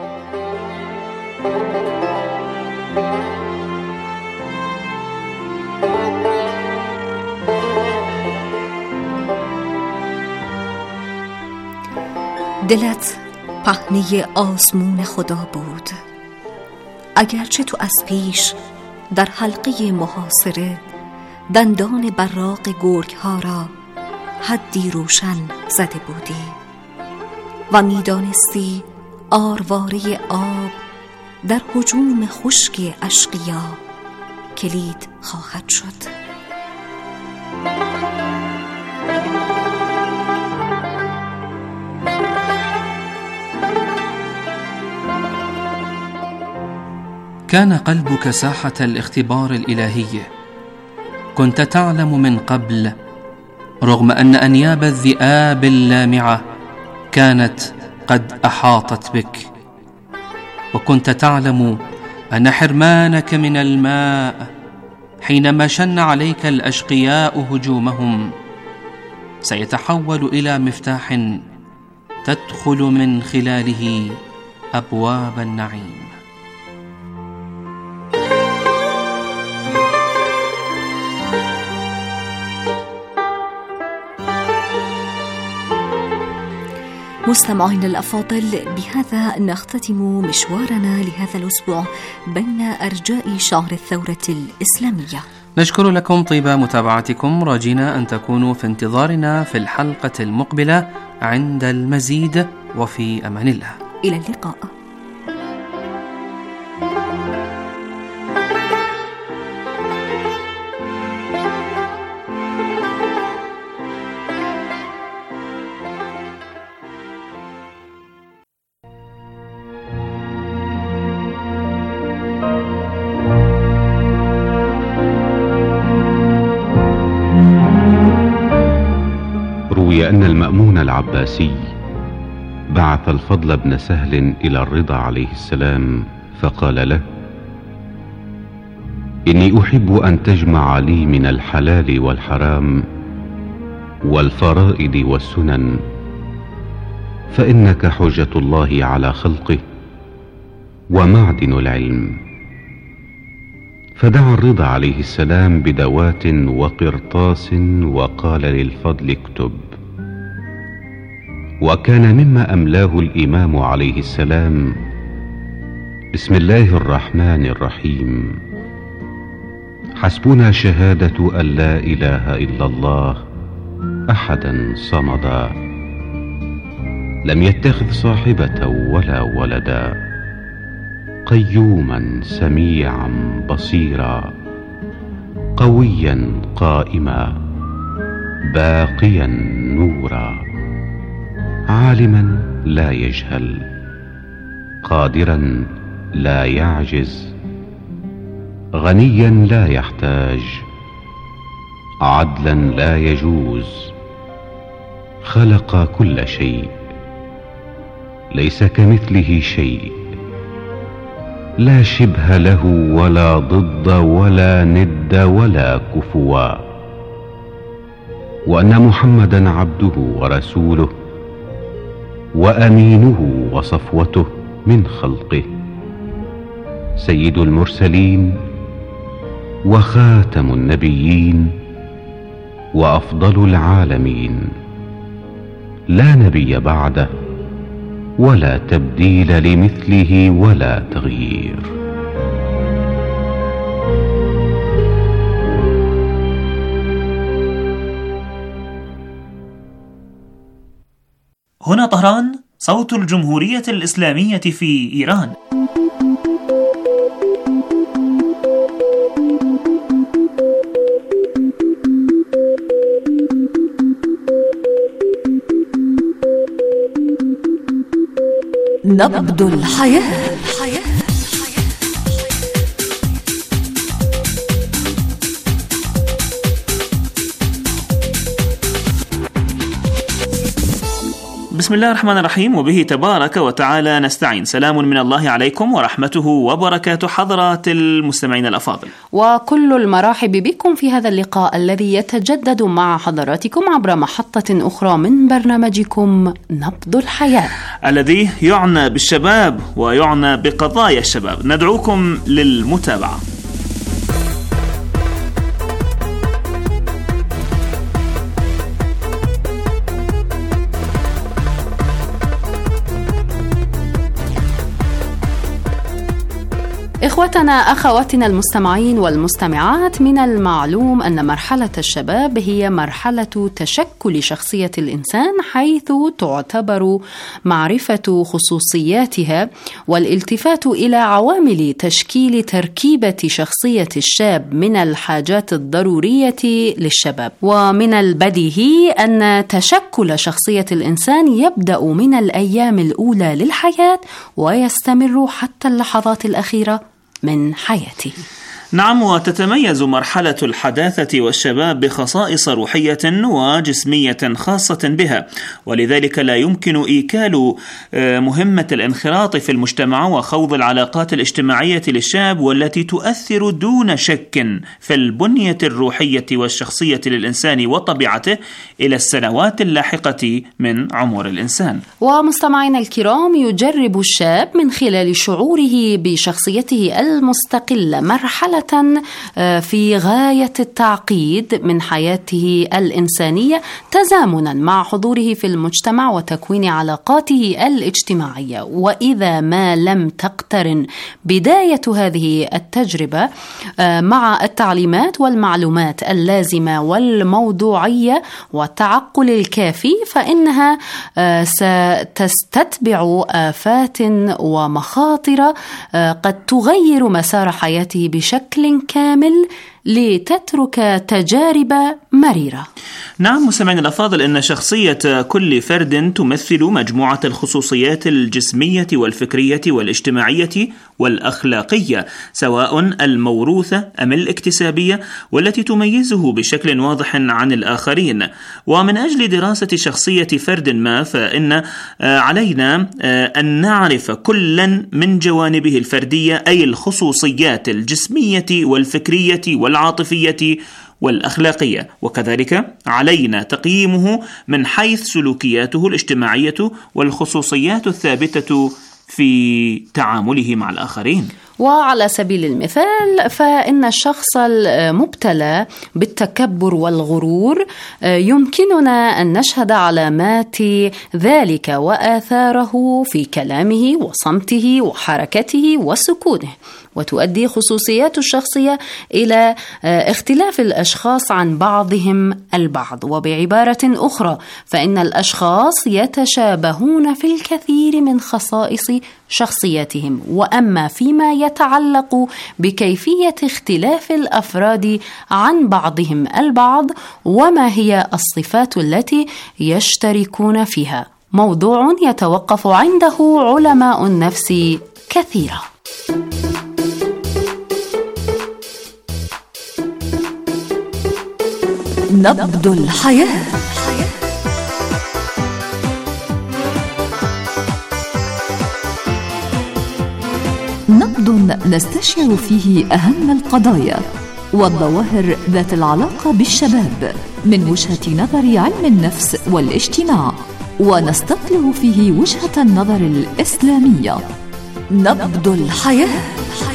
دلت پهنه آزمون خدا بود، اگرچه تو از پیش در حلقه محاصره دندان براق گرگ ها را حدی روشن زده بودی و میدانستی آرواره آب در هجوم خشک اشقیا کلید خواهد شد. كان قلبك ساحة الاختبار الإلهي. كنت تعلم من قبل، رغم أن أنياب الذئاب اللامعة كانت قد أحاطت بك، وكنت تعلم أن حرمانك من الماء حينما شن عليك الأشقياء هجومهم سيتحول إلى مفتاح تدخل من خلاله أبواب النعيم. مستمعين الأفاضل، بهذا نختتم مشوارنا لهذا الأسبوع بين أرجاء شعر الثورة الإسلامية. نشكر لكم طيب متابعتكم، راجينا أن تكونوا في انتظارنا في الحلقة المقبلة عند المزيد، وفي أمان الله. إلى اللقاء. روي أن المأمون العباسي بعث الفضل بن سهل إلى الرضا عليه السلام فقال له: إني أحب أن تجمع لي من الحلال والحرام والفرائض والسنن، فإنك حجة الله على خلقه ومعدن العلم. فدعا الرضا عليه السلام بدوات وقرطاس وقال للفضل: اكتب. وكان مما أملاه الإمام عليه السلام: بسم الله الرحمن الرحيم، حسبنا شهادة أن لا إله إلا الله أحدا صمدا، لم يتخذ صاحبة ولا ولدا، قيوما سميعا بصيرا، قويا قائما، باقيا نورا، عالما لا يجهل، قادرا لا يعجز، غنيا لا يحتاج، عدلا لا يجوز، خلق كل شيء، ليس كمثله شيء، لا شبه له ولا ضد ولا ند ولا كفوا، وأن محمدا عبده ورسوله وأمينه وصفوته من خلقه، سيد المرسلين وخاتم النبيين وأفضل العالمين، لا نبي بعده ولا تبديل لمثله ولا تغيير. هنا طهران، صوت الجمهورية الإسلامية في إيران. نبض الحياة. بسم الله الرحمن الرحيم، وبه تبارك وتعالى نستعين. سلام من الله عليكم ورحمته وبركاته حضرات المستمعين الأفاضل، وكل المراحب بكم في هذا اللقاء الذي يتجدد مع حضراتكم عبر محطة أخرى من برنامجكم نبض الحياة، الذي يعنى بالشباب ويعنى بقضايا الشباب. ندعوكم للمتابعة. إخوة إخوتنا أخواتنا المستمعين والمستمعات، من المعلوم أن مرحلة الشباب هي مرحلة تشكل شخصية الإنسان، حيث تعتبر معرفة خصوصياتها والالتفات إلى عوامل تشكيل تركيبة شخصية الشاب من الحاجات الضرورية للشباب. ومن البديهي أن تشكل شخصية الإنسان يبدأ من الأيام الأولى للحياة ويستمر حتى اللحظات الأخيرة من حياته. نعم، وتتميز مرحلة الحداثة والشباب بخصائص روحية وجسمية خاصة بها، ولذلك لا يمكن إيكال مهمة الانخراط في المجتمع وخوض العلاقات الاجتماعية للشاب، والتي تؤثر دون شك في البنية الروحية والشخصية للإنسان وطبيعته إلى السنوات اللاحقة من عمر الإنسان. ومستمعينا الكرام، يجرب الشاب من خلال شعوره بشخصيته المستقلة مرحلة في غاية التعقيد من حياته الإنسانية، تزامنا مع حضوره في المجتمع وتكوين علاقاته الاجتماعية. وإذا ما لم تقترن بداية هذه التجربة مع التعليمات والمعلومات اللازمة والموضوعية والتعقل الكافي، فإنها ستستتبع آفات ومخاطر قد تغير مسار حياته بشكل كامل لتترك تجارب مريرة. نعم مستمعينا الأفاضل، إن شخصية كل فرد تمثل مجموعة الخصوصيات الجسمية والفكرية والاجتماعية والأخلاقية، سواء الموروثة أم الاكتسابية، والتي تميزه بشكل واضح عن الآخرين. ومن أجل دراسة شخصية فرد ما، فإن علينا أن نعرف كلا من جوانبه الفردية، أي الخصوصيات الجسمية والفكرية والعاطفية والأخلاقية، وكذلك علينا تقييمه من حيث سلوكياته الاجتماعية والخصوصيات الثابتة في تعامله مع الآخرين. وعلى سبيل المثال، فإن الشخص المبتلى بالتكبر والغرور يمكننا أن نشهد علامات ذلك وآثاره في كلامه وصمته وحركته وسكونه. وتؤدي خصوصيات الشخصية إلى اختلاف الأشخاص عن بعضهم البعض. وبعبارة أخرى، فإن الأشخاص يتشابهون في الكثير من خصائص شخصياتهم. وأما فيما يتعلق بكيفية اختلاف الأفراد عن بعضهم البعض وما هي الصفات التي يشتركون فيها، موضوع يتوقف عنده علماء النفس كثيرا. نبض الحياة. نبض نستشعر فيه أهم القضايا والظواهر ذات العلاقة بالشباب من وجهة نظر علم النفس والاجتماع، ونستطلع فيه وجهة النظر الإسلامية. نبض الحياة.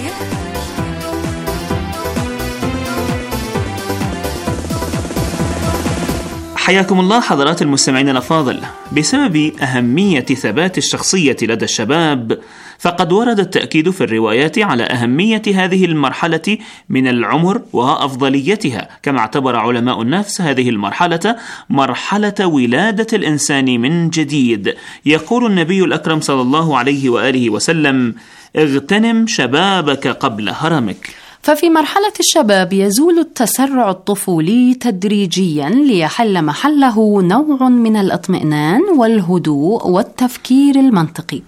حياكم الله حضرات المستمعين الأفاضل. بسبب أهمية ثبات الشخصية لدى الشباب، فقد ورد التأكيد في الروايات على أهمية هذه المرحلة من العمر وأفضليتها، كما اعتبر علماء النفس هذه المرحلة مرحلة ولادة الإنسان من جديد. يقول النبي الأكرم صلى الله عليه وآله وسلم: اغتنم شبابك قبل هرمك. ففي مرحلة الشباب يزول التسرع الطفولي تدريجيا ليحل محله نوع من الاطمئنان والهدوء والتفكير المنطقي،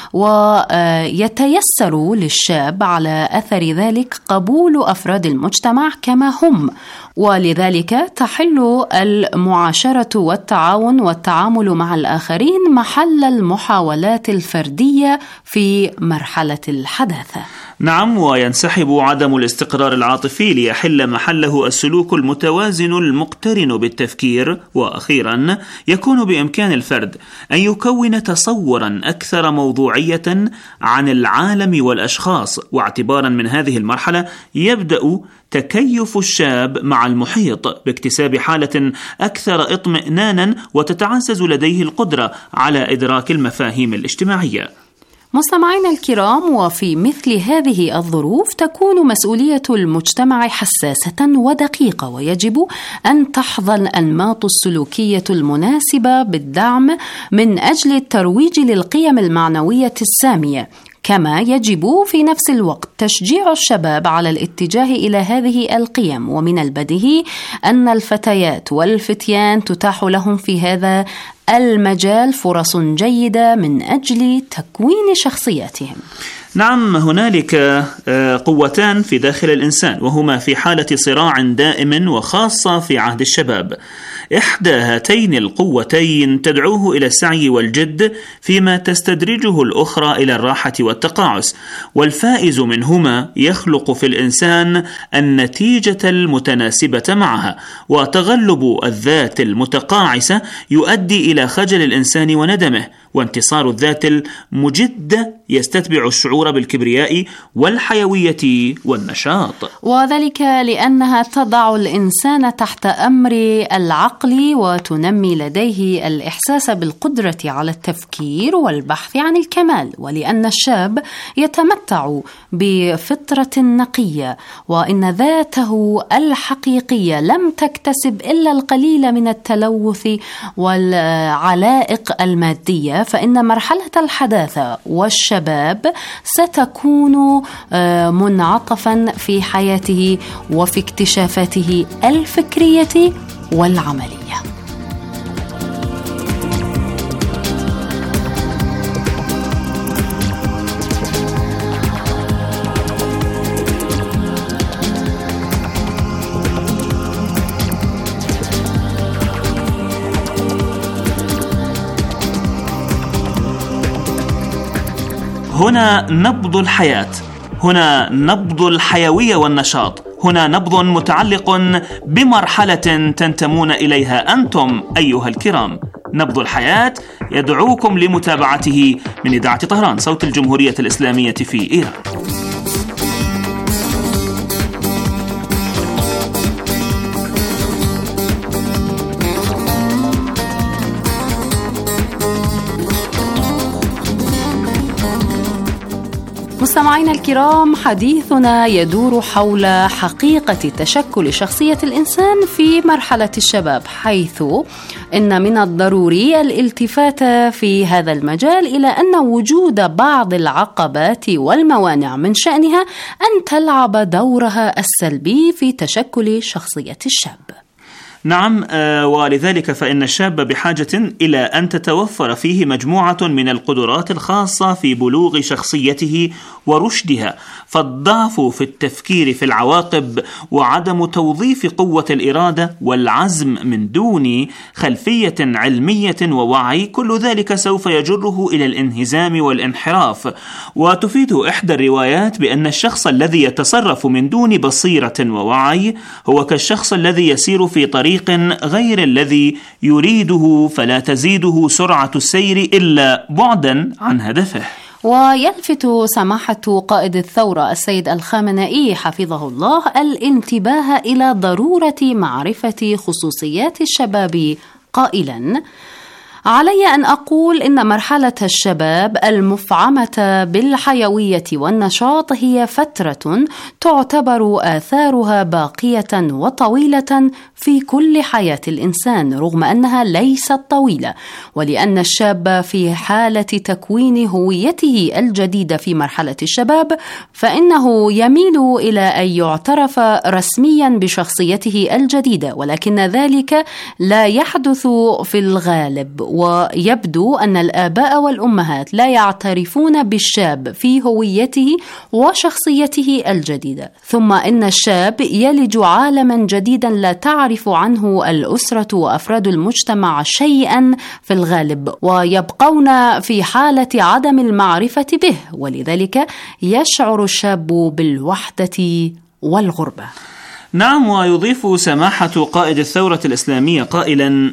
ويتيسر للشاب على أثر ذلك قبول أفراد المجتمع كما هم، ولذلك تحل المعاشرة والتعاون والتعامل مع الآخرين محل المحاولات الفردية في مرحلة الحداثة. نعم، وينسحب عدم الاستقرار العاطفي ليحل محله السلوك المتوازن المقترن بالتفكير. وأخيرا، يكون بإمكان الفرد أن يكون تصورا أكثر موضوعية عن العالم والأشخاص. واعتبارا من هذه المرحلة يبدأ تكيف الشاب مع المحيط باكتساب حالة أكثر اطمئنانا، وتتعزز لديه القدرة على إدراك المفاهيم الاجتماعية. مستمعينا الكرام، وفي مثل هذه الظروف تكون مسؤولية المجتمع حساسة ودقيقة، ويجب أن تحظى الأنماط السلوكية المناسبة بالدعم من أجل الترويج للقيم المعنوية السامية، كما يجب في نفس الوقت تشجيع الشباب على الاتجاه إلى هذه القيم. ومن البديهي أن الفتيات والفتيان تتاح لهم في هذا المجال فرص جيدة من أجل تكوين شخصياتهم. نعم، هنالك قوتان في داخل الإنسان، وهما في حالة صراع دائم، وخاصة في عهد الشباب. إحدى هاتين القوتين تدعوه إلى السعي والجد، فيما تستدرجه الأخرى إلى الراحة والتقاعس، والفائز منهما يخلق في الإنسان النتيجة المتناسبة معها. وتغلب الذات المتقاعسة يؤدي إلى خجل الإنسان وندمه، وانتصار الذات المجدة يستتبع الشعور بالكبرياء والحيوية والنشاط، وذلك لأنها تضع الإنسان تحت أمر العقل وتنمي لديه الإحساس بالقدرة على التفكير والبحث عن الكمال، ولأن الشاب يتمتع بفطرة نقية، وإن ذاته الحقيقية لم تكتسب إلا القليل من التلوث والعلائق المادية، فإن مرحلة الحداثة والشباب ستكون منعطفا في حياته وفي اكتشافاته الفكرية والعملية. هنا نبض الحياة، هنا نبض الحيوية والنشاط، هنا نبض متعلق بمرحلة تنتمون إليها أنتم أيها الكرام. نبض الحياة يدعوكم لمتابعته من إذاعة طهران، صوت الجمهورية الإسلامية في إيران. مستمعينا الكرام، حديثنا يدور حول حقيقة تشكل شخصية الإنسان في مرحلة الشباب، حيث إن من الضروري الالتفات في هذا المجال إلى أن وجود بعض العقبات والموانع من شأنها أن تلعب دورها السلبي في تشكل شخصية الشاب. نعم، ولذلك فإن الشاب بحاجة إلى أن تتوفر فيه مجموعة من القدرات الخاصة في بلوغ شخصيته ورشدها، فالضعف في التفكير في العواقب وعدم توظيف قوة الإرادة والعزم من دون خلفية علمية ووعي، كل ذلك سوف يجره إلى الانهزام والانحراف. وتفيد إحدى الروايات بأن الشخص الذي يتصرف من دون بصيرة ووعي هو كالشخص الذي يسير في طريق غير الذي يريده، فلا تزيده سرعة السير إلا بعدا عن هدفه. ويلفت سماحة قائد الثورة السيد الخامنئي حفظه الله الانتباه إلى ضرورة معرفة خصوصيات الشباب قائلا: علي أن أقول إن مرحلة الشباب المفعمة بالحيوية والنشاط هي فترة تعتبر آثارها باقية وطويلة في كل حياة الإنسان، رغم أنها ليست طويلة، ولأن الشاب في حالة تكوين هويته الجديدة في مرحلة الشباب فإنه يميل إلى أن يعترف رسميا بشخصيته الجديدة، ولكن ذلك لا يحدث في الغالب، ويبدو أن الآباء والأمهات لا يعترفون بالشاب في هويته وشخصيته الجديدة. ثم إن الشاب يلج عالما جديدا لا تعرف عنه الأسرة وأفراد المجتمع شيئا في الغالب، ويبقون في حالة عدم المعرفة به، ولذلك يشعر الشاب بالوحدة والغربة. نعم، ويضيف سماحة قائد الثورة الإسلامية قائلا: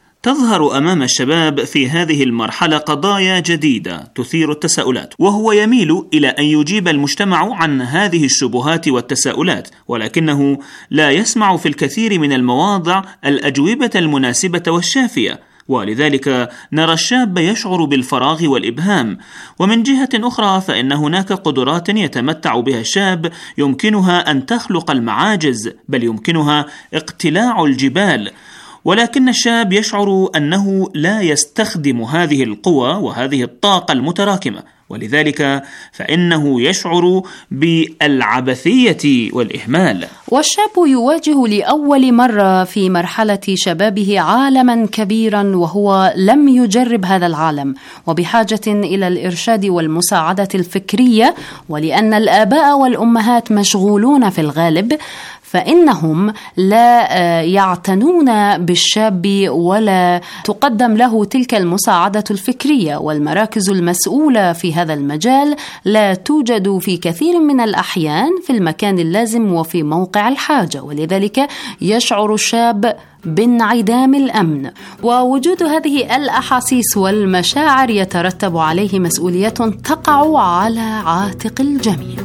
تظهر أمام الشباب في هذه المرحلة قضايا جديدة تثير التساؤلات، وهو يميل إلى أن يجيب المجتمع عن هذه الشبهات والتساؤلات، ولكنه لا يسمع في الكثير من المواضع الأجوبة المناسبة والشافية، ولذلك نرى الشاب يشعر بالفراغ والإبهام. ومن جهة أخرى فإن هناك قدرات يتمتع بها الشاب يمكنها أن تخلق المعاجز، بل يمكنها اقتلاع الجبال، ولكن الشاب يشعر أنه لا يستخدم هذه القوى وهذه الطاقة المتراكمة، ولذلك فإنه يشعر بالعبثية والإهمال. والشاب يواجه لأول مرة في مرحلة شبابه عالما كبيرا وهو لم يجرب هذا العالم، وبحاجة إلى الإرشاد والمساعدة الفكرية. ولأن الآباء والأمهات مشغولون في الغالب، فإنهم لا يعتنون بالشاب ولا تقدم له تلك المساعدة الفكرية، والمراكز المسؤولة في هذا المجال لا توجد في كثير من الأحيان في المكان اللازم وفي موقع الحاجة، ولذلك يشعر الشاب بانعدام الأمن. ووجود هذه الأحاسيس والمشاعر يترتب عليه مسؤولية تقع على عاتق الجميع.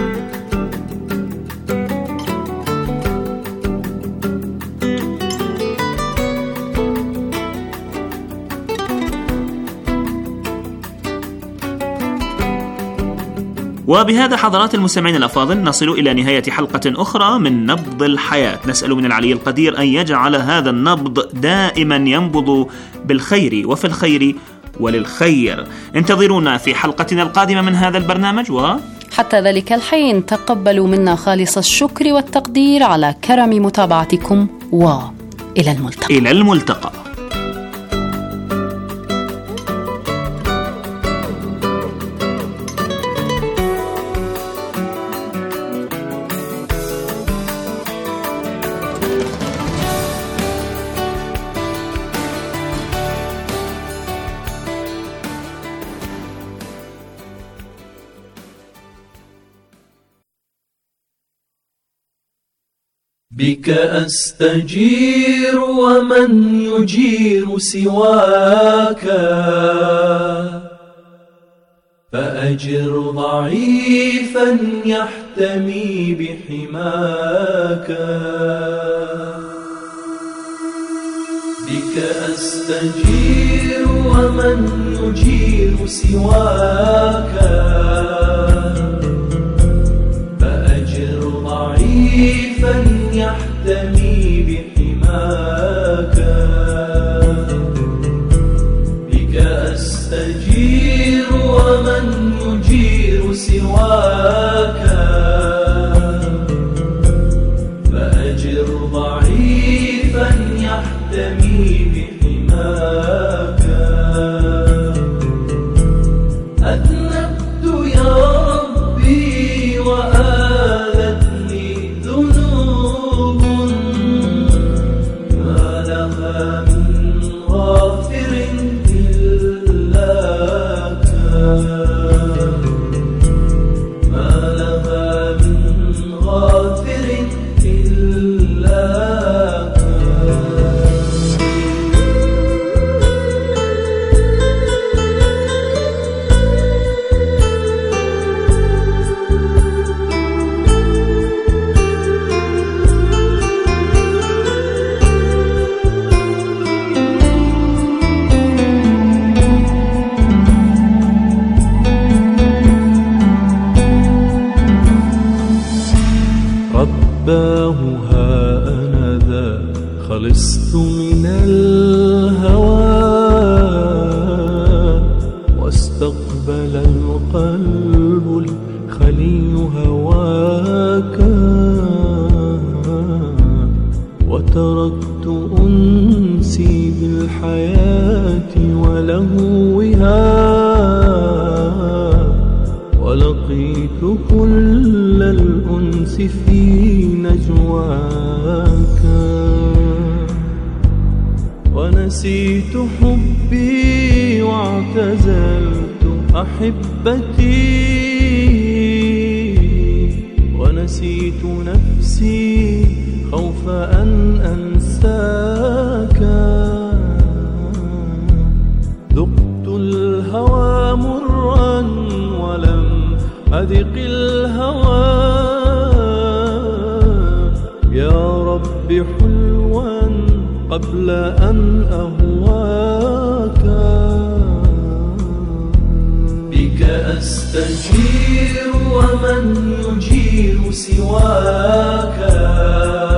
وبهذا حضرات المستمعين الأفاضل نصل إلى نهاية حلقة أخرى من نبض الحياة. نسأل من العلي القدير أن يجعل هذا النبض دائما ينبض بالخير وفي الخير وللخير. انتظرونا في حلقتنا القادمة من هذا البرنامج، و حتى ذلك الحين تقبلوا منا خالص الشكر والتقدير على كرم متابعتكم، وإلى الملتقى. إلى الملتقى. بك أستجير ومن يجير سواك، فأجر ضعيفا يحتمي بحماك. بك أستجير ومن يجير سواك، فأجر ضعيفا يحتمي بحماك. بك أستجير ومن يجير سواك، فأجر ضعيفا يحتمي بحماك. أذنبت يا ربي وآلتني ذنوب، ما لها من غافر إلاك، ما لها من غافر إلاك. رباه ها أنا ذا خلصت من الهوى، واستقبل القلب الخلي هواك، وتركت أنسي بالحياة ولهوها، ولقيت كل الأنس في نجواك، ونسيت حبي واعتزلت أحبتي، ونسيت نفسي خوف أن أنساك. ذقت الهوى مرا ولم أذق الهوى، يا رب حلوا قبل أن أهواك. بك أستجير ومن يجير سواك.